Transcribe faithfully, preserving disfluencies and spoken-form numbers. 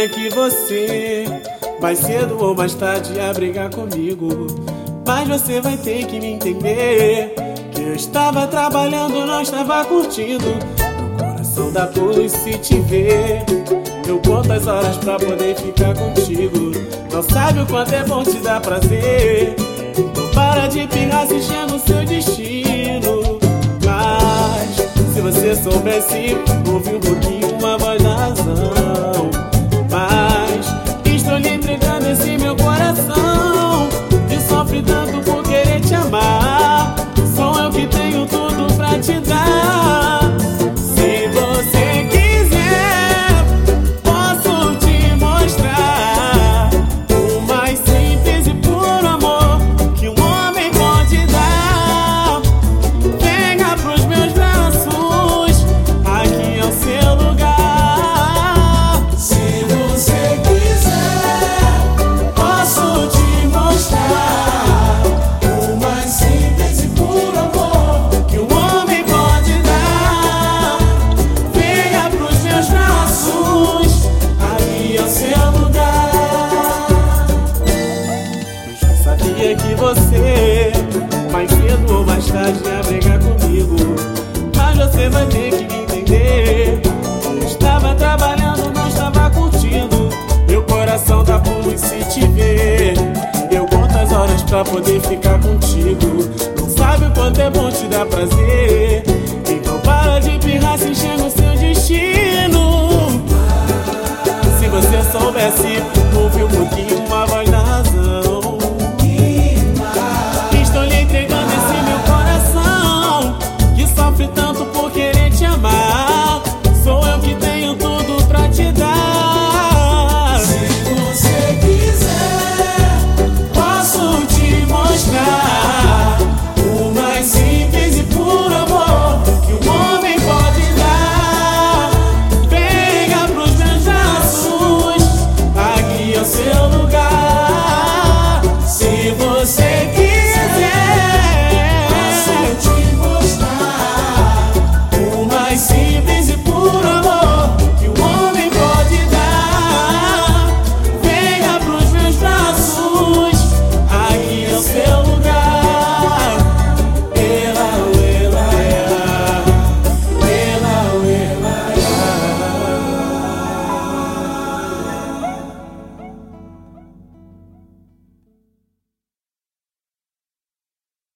sabia que você, mais cedo ou mais tarde, ia brigar comigo. Mas você vai ter que me entender que eu estava trabalhando, não estava curtindo. Meu coração dá pulo se te ver. Eu conto as horas pra poder ficar contigo. Não sabe o quanto é bom te dar prazer. Não para de pirrar se enchendo o seu destino. Mas se você soubesse ouvir um pouquinho uma voz da razão. Mas estou lhe entregando esse meu coração que sofre tanto por querer te amar. Sou eu que tenho tudo pra te dar. Se você quiser, posso te mostrar o mais simples e puro amor que um homem pode dar. Venha pros meus braços, aqui é o seu lugar. Se você quiser, posso te mostrar o mais simples e puro amor que um homem pode dar. Venha pros meus braços, aqui é o seu lugar. Eu já sabia que você, mais cedo ou mais tarde, ia brigar comigo. Mas você vai ter que me entender. Eu estava trabalhando, não estava curtindo. Meu coração dá pulo se te ver. Eu conto as horas pra poder ficar contigo. Não sabe o quanto é bom te dar prazer.